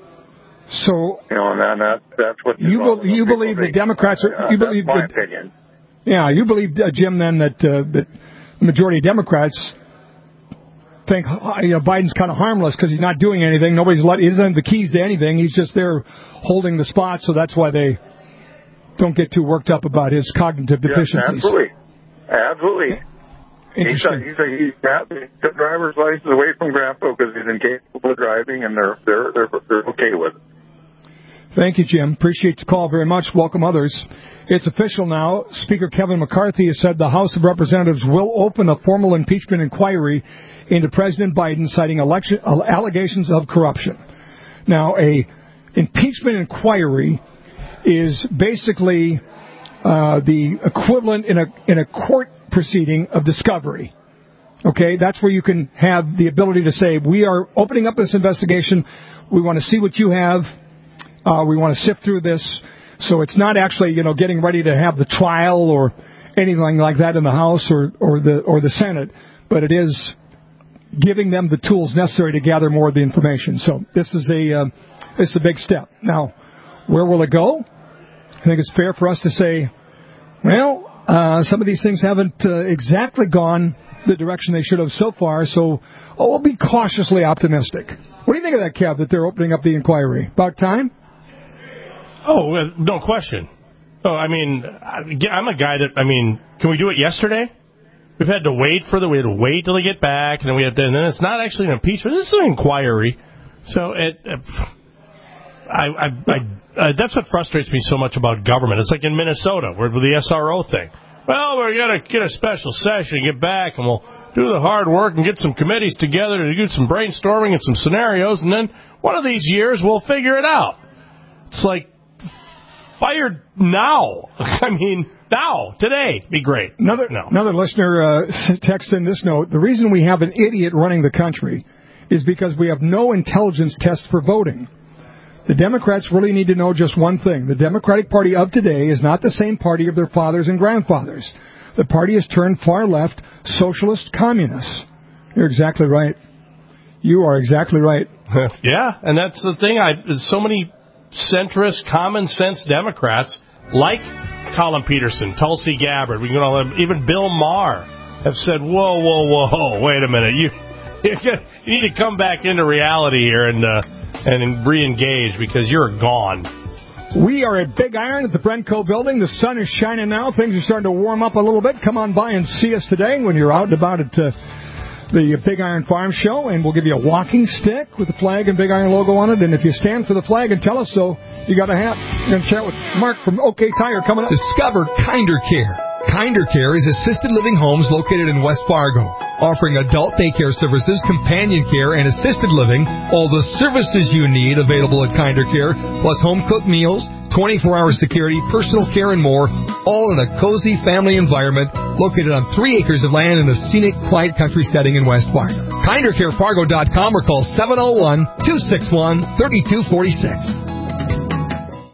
So you know, and that that's what you be, you believe the Democrats are. Uh, You believe that's my that, opinion. Yeah, you believe, uh, Jim, then that uh, that the majority of Democrats think you know Biden's kind of harmless because he's not doing anything. Nobody's let, he doesn't have the keys to anything. He's just there holding the spot, so that's why they don't get too worked up about his cognitive deficiencies. Yes, absolutely, absolutely. He's a, he's a, he's got the driver's license away from Grandpa because he's incapable of driving, and they're they're they're, they're okay with it. Thank you, Jim. Appreciate the call very much. Welcome others. It's official now. Speaker Kevin McCarthy has said the House of Representatives will open a formal impeachment inquiry into President Biden, citing election, allegations of corruption. Now, a impeachment inquiry is basically uh, the equivalent in a in a court proceeding of discovery. Okay, that's where you can have the ability to say, we are opening up this investigation. We want to see what you have. Uh, we want to sift through this. So it's not actually, you know, getting ready to have the trial or anything like that in the House or, or the or the Senate, but it is giving them the tools necessary to gather more of the information. So this is a uh, this is a big step. Now, where will it go? I think it's fair for us to say, well, uh, some of these things haven't uh, exactly gone the direction they should have so far. So oh, we'll be cautiously optimistic. What do you think of that, Kev? That they're opening up the inquiry? About time? Oh, no question. Oh, I mean, I'm a guy that, I mean, can we do it yesterday? We've had to wait for the, we had to wait till they get back, and then we have to, and then it's not actually an impeachment. This is an inquiry. So it, I, I, I, uh, that's what frustrates me so much about government. It's like in Minnesota, where with the S R O thing. Well, we're going to get a special session, get back, and we'll do the hard work and get some committees together to do some brainstorming and some scenarios, and then one of these years we'll figure it out. It's like, fired now. I mean, now, today, be great. Another no. another listener uh, texts in this note, the reason we have an idiot running the country is because we have no intelligence test for voting. The Democrats really need to know just one thing. The Democratic Party of today is not the same party of their fathers and grandfathers. The party has turned far left, socialist, communist. You're exactly right. You are exactly right. Yeah, and that's the thing. I so many centrist, common sense Democrats like Colin Peterson, Tulsi Gabbard, we can go on, even Bill Maher have said, whoa, whoa, whoa, wait a minute, you you need to come back into reality here and uh, and re-engage because you're gone. We are at Big Iron at the Brenco building. The sun is shining now. Things are starting to warm up a little bit. Come on by and see us today when you're out and about at uh, the Big Iron Farm Show, and we'll give you a walking stick with the flag and Big Iron logo on it. And if you stand for the flag and tell us so, you got a hat. We're going to chat with Mark from OK Tire coming up. Discover Kinder Care. Kinder Care is assisted living homes located in West Fargo, offering adult daycare services, companion care, and assisted living. All the services you need available at Kinder Care, plus home-cooked meals, twenty-four hour security, personal care, and more, all in a cozy family environment located on three acres of land in a scenic, quiet country setting in West Fargo. kinder care fargo dot com or call seven oh one, two six one, three two four six.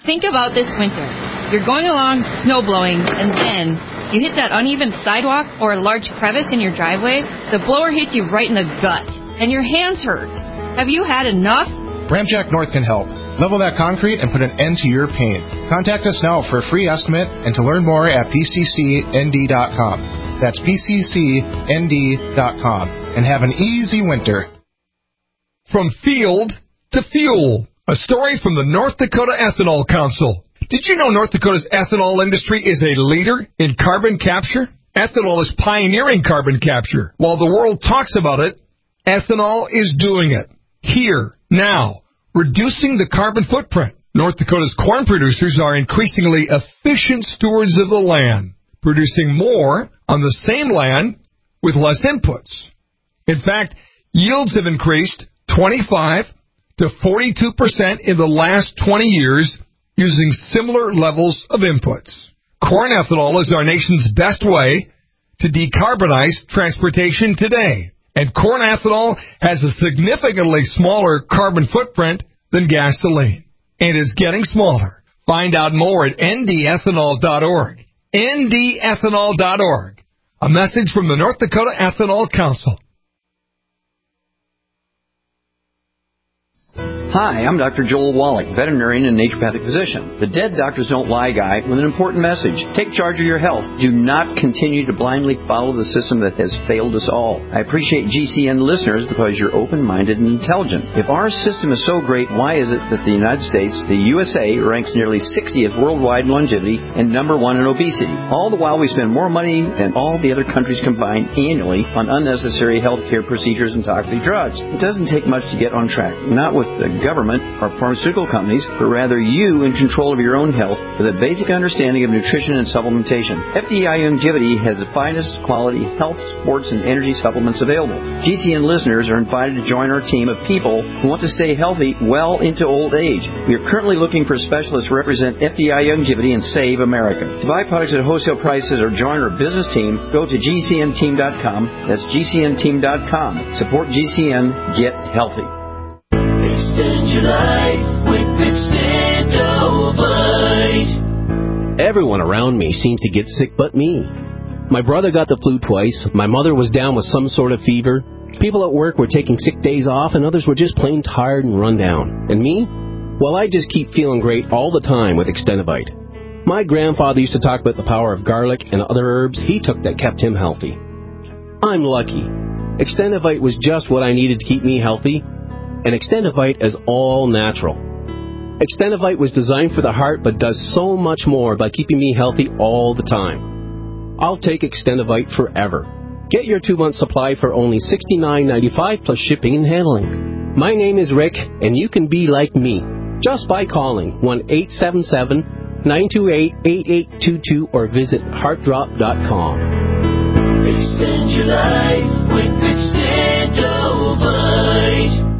Think about this winter. You're going along snowblowing, and then you hit that uneven sidewalk or a large crevice in your driveway. The blower hits you right in the gut, and your hands hurt. Have you had enough? Ramjack North can help. Level that concrete and put an end to your pain. Contact us now for a free estimate and to learn more at p c c n d dot com. That's p c c n d dot com. And have an easy winter. From field to fuel. A story from the North Dakota Ethanol Council. Did you know North Dakota's ethanol industry is a leader in carbon capture? Ethanol is pioneering carbon capture. While the world talks about it, ethanol is doing it. Here, now, reducing the carbon footprint. North Dakota's corn producers are increasingly efficient stewards of the land, producing more on the same land with less inputs. In fact, yields have increased twenty-five to forty-two percent in the last twenty years using similar levels of inputs. Corn ethanol is our nation's best way to decarbonize transportation today. And corn ethanol has a significantly smaller carbon footprint than gasoline. And is getting smaller. Find out more at n d ethanol dot org. n d ethanol dot org. A message from the North Dakota Ethanol Council. Hi, I'm Doctor Joel Wallach, veterinarian and naturopathic physician. The Dead Doctors Don't Lie guy with an important message. Take charge of your health. Do not continue to blindly follow the system that has failed us all. I appreciate G C N listeners because you're open-minded and intelligent. If our system is so great, why is it that the United States, the U S A, ranks nearly sixtieth worldwide in longevity and number one in obesity? All the while we spend more money than all the other countries combined annually on unnecessary health care procedures and toxic drugs. It doesn't take much to get on track. Not with the government or pharmaceutical companies, but rather you in control of your own health with a basic understanding of nutrition and supplementation. F D I Longevity has the finest quality health, sports, and energy supplements available. G C N listeners are invited to join our team of people who want to stay healthy well into old age. We are currently looking for specialists to represent F D I Longevity and Save America. To buy products at wholesale prices or join our business team, go to g c n team dot com. That's g c n team dot com. Support G C N. Get healthy. Extend your life with Extendovite. Everyone around me seems to get sick but me. My brother got the flu twice. My mother was down with some sort of fever. People at work were taking sick days off, and others were just plain tired and run down. And me? Well, I just keep feeling great all the time with Extendovite. My grandfather used to talk about the power of garlic and other herbs he took that kept him healthy. I'm lucky. Extendovite was just what I needed to keep me healthy. And Extendovite is all natural. Extendovite was designed for the heart but does so much more by keeping me healthy all the time. I'll take Extendovite forever. Get your two-month supply for only sixty-nine ninety-five plus shipping and handling. My name is Rick, and you can be like me just by calling one eight seven seven, nine two eight, eight eight two two or visit heart drop dot com. Extend your life with Extendovite.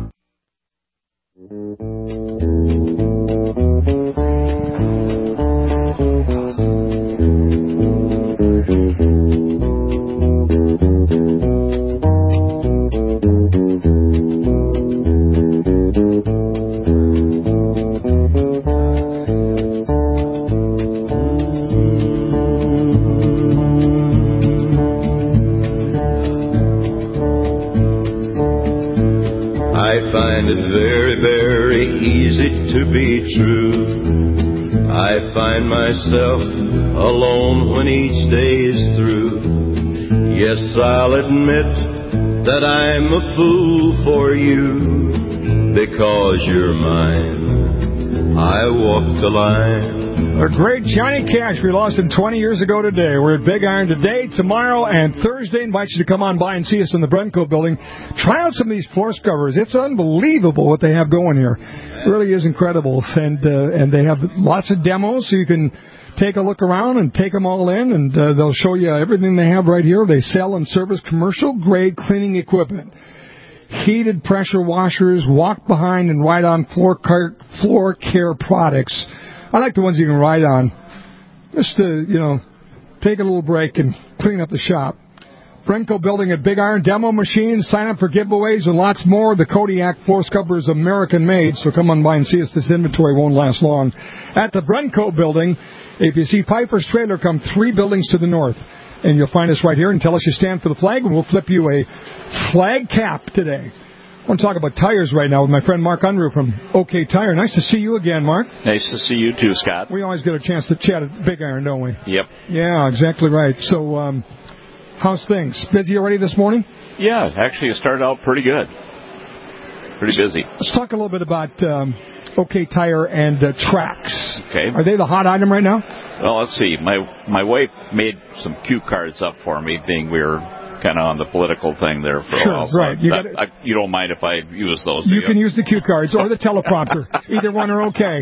I find it very, very easy to be true. I find myself alone when each day is through. Yes, I'll admit that I'm a fool for you, because you're mine. I walk the line. A great Johnny Cash. We lost him twenty years ago today. We're at Big Iron today, tomorrow, and Thursday. Invite you to come on by and see us in the Brunco building. Try out some of these floor scrubbers. It's unbelievable what they have going here. It really is incredible. And uh, and they have lots of demos, so you can take a look around and take them all in, and uh, they'll show you everything they have right here. They sell and service commercial-grade cleaning equipment. Heated pressure washers, walk behind and ride on floor car, floor care products. I like the ones you can ride on. Just to, you know, take a little break and clean up the shop. Brenco Building at Big Iron, demo machines, sign up for giveaways, and lots more. The Kodiak floor scrubber is American-made, so come on by and see us. This inventory won't last long. At the Brenco Building, if you see Piper's Trailer, come three buildings to the north. And you'll find us right here and tell us you stand for the flag, and we'll flip you a flag cap today. I want to talk about tires right now with my friend Mark Unruh from OK Tire. Nice to see you again, Mark. Nice to see you too, Scott. We always get a chance to chat at Big Iron, don't we? Yep. Yeah, exactly right. So, um, how's things? Busy already this morning? Yeah, actually it started out pretty good. Pretty busy. Let's talk a little bit about um, OK Tire and uh, Trax. Okay. Are they the hot item right now? Well, let's see. My my wife made some cue cards up for me, being we were kind of on the political thing there for sure, a while. So right. You, that, gotta, I, you don't mind if I use those, do you? You can use the cue cards or the teleprompter. Either one are okay.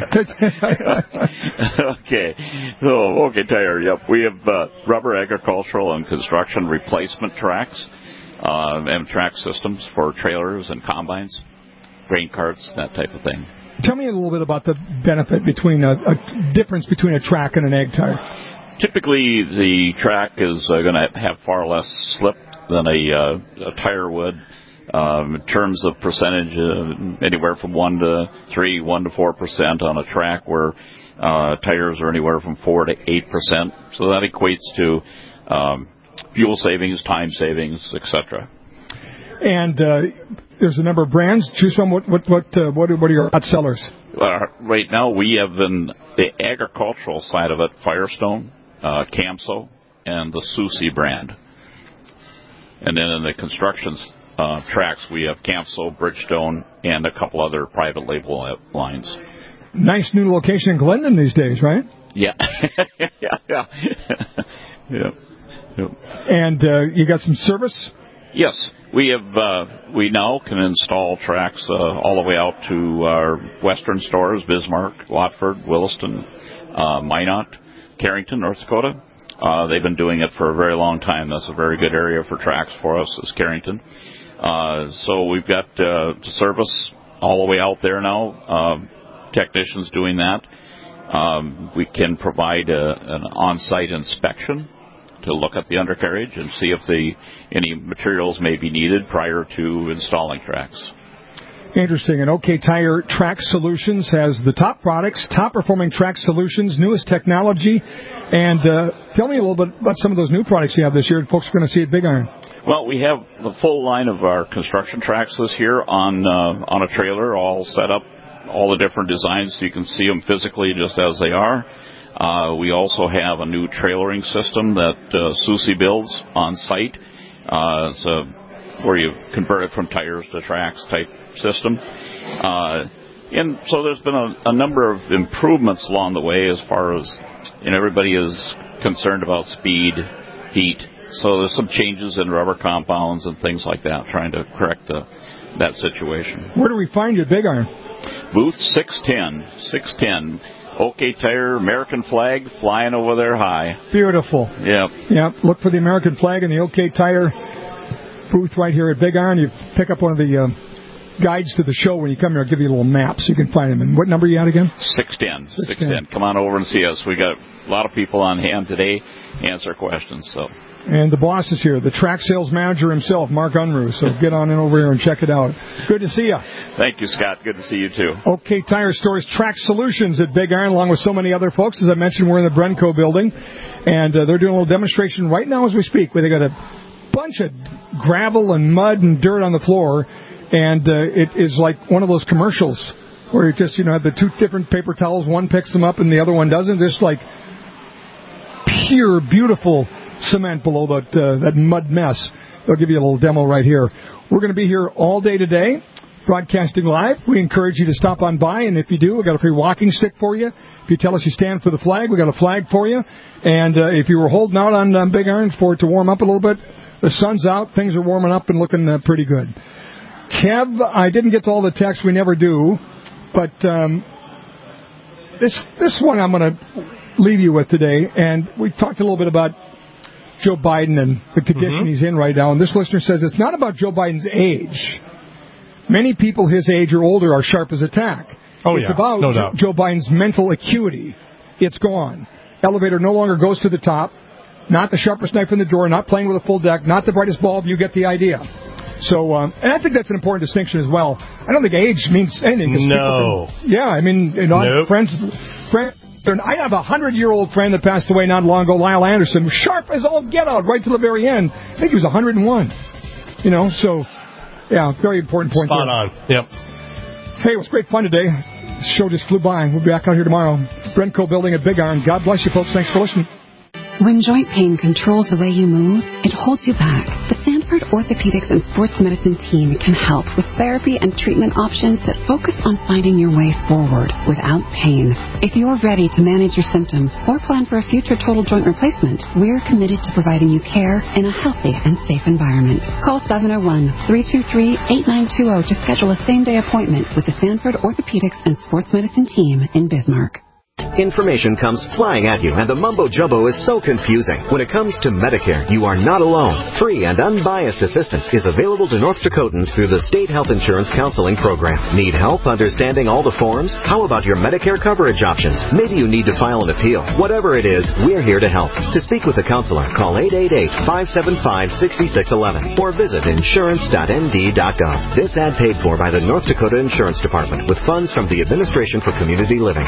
Okay. So, OK Tire, yep. We have uh, rubber, agricultural, and construction replacement tracks uh, and track systems for trailers and combines, grain carts, that type of thing. Tell me a little bit about the benefit between a, a difference between a track and an ag tire. Typically, the track is uh, going to have far less slip than a, uh, a tire would. Um, in terms of percentage, uh, anywhere from one to three, one to four percent on a track, where uh, tires are anywhere from four to eight percent. So that equates to um, fuel savings, time savings, et cetera. And uh, there's a number of brands. Choose from. What what what uh, what, are, what are your hot sellers? Uh, right now, we have in the agricultural side of it, Firestone, uh, Camso, and the Susi brand. And then in the construction uh, tracks, we have Camso, Bridgestone, and a couple other private label lines. Nice new location in Glendon these days, right? Yeah. yeah, yeah. yeah. Yep. And uh, you got some service? Yes, we have. Uh, we now can install tracks uh, all the way out to our western stores: Bismarck, Watford, Williston, uh, Minot, Carrington, North Dakota. Uh, they've been doing it for a very long time. That's a very good area for tracks for us, is Carrington. Uh, so we've got uh, service all the way out there now. Uh, technicians doing that. Um, we can provide a, an on-site inspection to look at the undercarriage and see if the any materials may be needed prior to installing tracks. Interesting. And OK Tire Track Solutions has the top products, top-performing track solutions, newest technology. And uh, tell me a little bit about some of those new products you have this year that folks are going to see at Big Iron. Well, we have the full line of our construction tracks this year on uh, on a trailer, all set up, all the different designs so you can see them physically just as they are. Uh, we also have a new trailering system that uh, Susi builds on site. Uh, it's a, where you convert it from tires to tracks type system. Uh, and so there's been a, a number of improvements along the way as far as, you know, everybody is concerned about speed, heat. So there's some changes in rubber compounds and things like that, trying to correct the, that situation. Where do we find you at Big Iron? Booth six ten. six ten. OK Tire, American flag flying over there high. Beautiful. Yep. Yep. Look for the American flag in the OK Tire booth right here at Big Iron. You pick up one of the uh, guides to the show when you come here. I'll give you a little map so you can find them. And what number are you at again? six ten. six ten. Come on over and see us. We got a lot of people on hand today to answer questions. So. And the boss is here, the track sales manager himself, Mark Unruh. So get on in over here and check it out. Good to see you. Thank you, Scott. Good to see you, too. OK Tire Stores Track Solutions at Big Iron, along with so many other folks. As I mentioned, we're in the Brenco building, and uh, they're doing a little demonstration right now as we speak, where they got a bunch of gravel and mud and dirt on the floor, and uh, it is like one of those commercials where you just, you know, have the two different paper towels. One picks them up and the other one doesn't. Just like pure, beautiful cement below that uh, that mud mess. They'll give you a little demo right here. We're going to be here all day today, broadcasting live. We encourage you to stop on by, and if you do, we've got a free walking stick for you. If you tell us you stand for the flag, we've got a flag for you. And uh, if you were holding out on um, Big Iron for it to warm up a little bit, the sun's out, things are warming up and looking uh, pretty good. Kev, I didn't get to all the texts, we never do, but um, this this one I'm going to leave you with today. And we talked a little bit about Joe Biden and the condition mm-hmm. he's in right now. And this listener says it's not about Joe Biden's age. Many people his age or older are sharp as a tack. Oh, it's yeah. about no Joe, doubt. Joe Biden's mental acuity. It's gone. Elevator no longer goes to the top. not the sharpest knife in the drawer, not playing with a full deck, not the brightest bulb. You get the idea. So, um, and I think that's an important distinction as well. I don't think age means anything. No. Can, yeah, I mean, you know, nope. friends, friends. I have a hundred-year-old friend that passed away not long ago, Lyle Anderson, sharp as all get out right to the very end. I think he was one hundred and one. You know, so, yeah, very important point. Spot there. on. Yep. Hey, it was great fun today. The show just flew by. We'll be back out here tomorrow. Brentco Building at Big Iron. God bless you, folks. Thanks for listening. When joint pain controls the way you move, it holds you back. The Sanford Orthopedics and Sports Medicine team can help with therapy and treatment options that focus on finding your way forward without pain. If you're ready to manage your symptoms or plan for a future total joint replacement, we're committed to providing you care in a healthy and safe environment. Call seven oh one, three two three, eight nine two zero to schedule a same-day appointment with the Sanford Orthopedics and Sports Medicine team in Bismarck. Information comes flying at you, and the mumbo-jumbo is so confusing. When it comes to Medicare, you are not alone. Free and unbiased assistance is available to North Dakotans through the State Health Insurance Counseling Program. Need help understanding all the forms? How about your Medicare coverage options? Maybe you need to file an appeal. Whatever it is, we're here to help. To speak with a counselor, call eight eight eight, five seven five, six six one one or visit insurance dot n d dot gov. This ad paid for by the North Dakota Insurance Department with funds from the Administration for Community Living.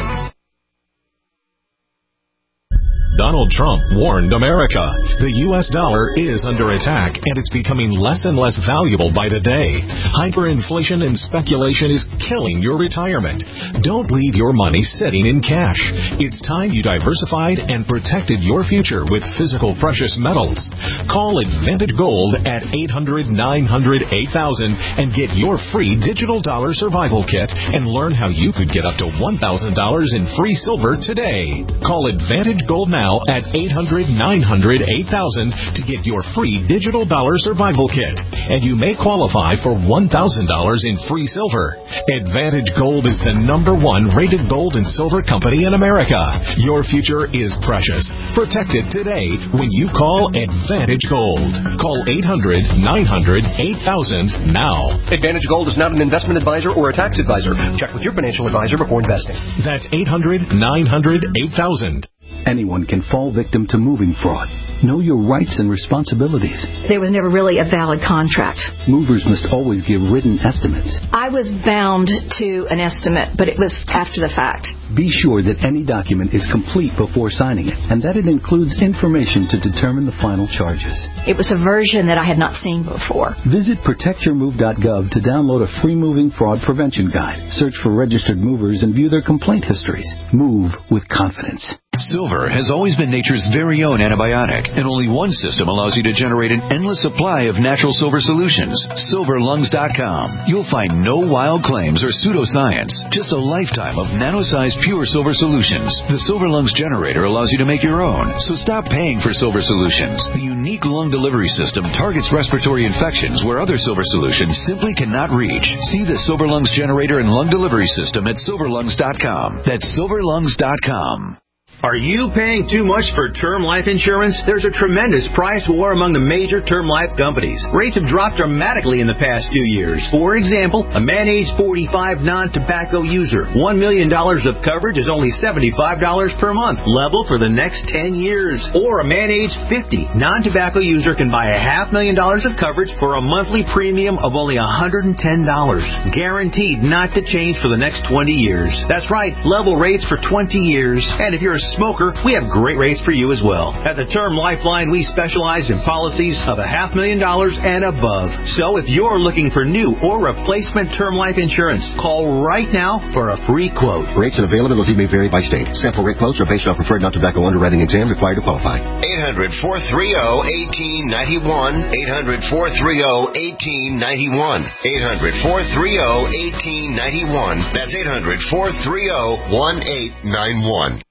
Donald Trump warned America. The U S dollar is under attack, and it's becoming less and less valuable by the day. Hyperinflation and speculation is killing your retirement. Don't leave your money sitting in cash. It's time you diversified and protected your future with physical precious metals. Call Advantage Gold at eight hundred, nine hundred, eight thousand and get your free digital dollar survival kit and learn how you could get up to one thousand dollars in free silver today. Call Advantage Gold now at eight hundred, nine hundred, eight thousand to get your free digital dollar survival kit. And you may qualify for one thousand dollars in free silver. Advantage Gold is the number one rated gold and silver company in America. Your future is precious. Protect it today when you call Advantage Gold. Call eight hundred, nine hundred, eight thousand now. Advantage Gold is not an investment advisor or a tax advisor. Check with your financial advisor before investing. That's eight hundred, nine hundred, eight thousand. Anyone can fall victim to moving fraud. Know your rights and responsibilities. There was never really a valid contract. Movers must always give written estimates. I was bound to an estimate, but it was after the fact. Be sure that any document is complete before signing it, and that it includes information to determine the final charges. It was a version that I had not seen before. Visit protect your move dot gov to download a free moving fraud prevention guide. Search for registered movers and view their complaint histories. Move with confidence. Silver has always been nature's very own antibiotic, and only one system allows you to generate an endless supply of natural silver solutions. silver lungs dot com. You'll find no wild claims or pseudoscience, just a lifetime of nano-sized pure silver solutions. The Silver Lungs generator allows you to make your own, so stop paying for silver solutions. The unique lung delivery system targets respiratory infections where other silver solutions simply cannot reach. See the Silver Lungs generator and lung delivery system at silver lungs dot com. That's silver lungs dot com. Are you paying too much for term life insurance? There's a tremendous price war among the major term life companies. Rates have dropped dramatically in the past two years. For example, a man age forty-five non-tobacco user, one million dollars of coverage is only seventy-five dollars per month, level for the next ten years. Or a man age fifty non-tobacco user can buy a half million dollars of coverage for a monthly premium of only one hundred ten dollars. Guaranteed not to change for the next twenty years. That's right, level rates for twenty years. And if you're a smoker, we have great rates for you as well. At the Term Lifeline, we specialize in policies of a half million dollars and above. So if you're looking for new or replacement term life insurance, call right now for a free quote. Rates and availability may vary by state. Sample rate quotes are based on preferred non-tobacco underwriting exam required to qualify. eight hundred, four three zero, one eight nine one. eight hundred, four three zero, one eight nine one. eight hundred, four three zero, one eight nine one. That's eight hundred, four three zero, one eight nine one.